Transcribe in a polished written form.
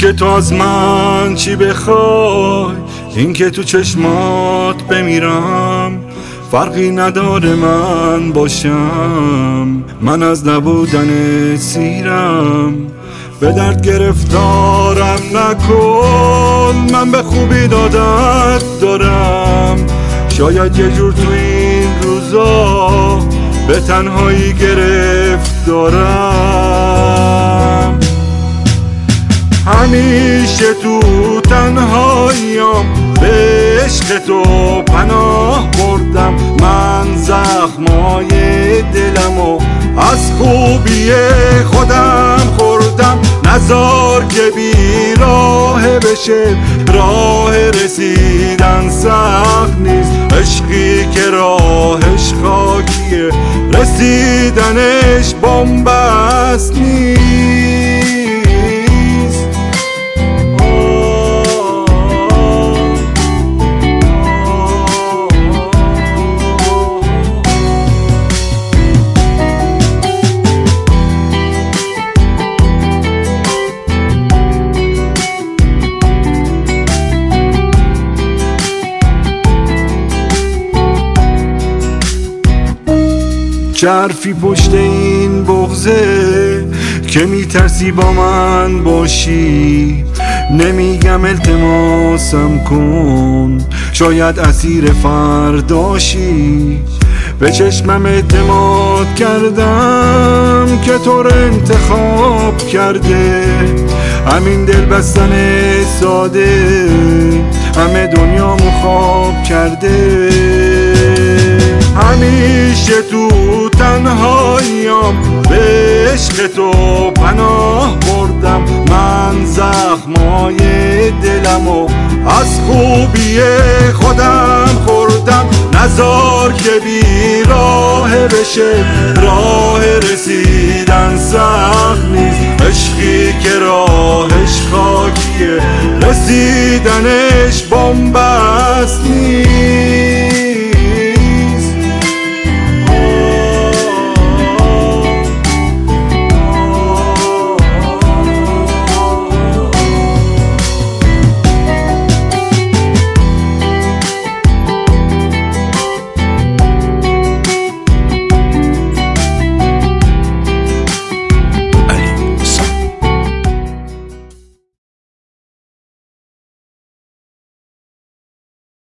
که تو از من چی بخوای، این که تو چشمات بمیرم فرقی نداره من باشم. من از نبودن سیرم، به درد گرفتارم نکن، من به خوبی دادت دارم. شاید یه جور تو این روزا به تنهایی گرفتارم. همیشه تو تنهاییم به عشق تو پناه بردم. من زخمای دلمو از خوبی خودم خوردم. نزار که بی راه بشه، راه رسیدن سخت نیست. عشقی که راهش خاکیه، رسیدنش بن‌بست نیست. چه حرفی پشت این بغضه که میترسی با من باشی؟ نمیگم التماسم کن، شاید اسیر فرداشی. به چشمم اعتماد کردم که تو رو انتخاب کرده. همین دل بستن ساده همه دنیامو خواب کرده. همیشه تو تنهاییم به عشق تو پناه بردم. من زخمای دلمو از خوبی خودم خوردم. نزار که بی راه بشه، راه رسیدن سخت نیست. عشقی که راهش خاکیه، رسیدنش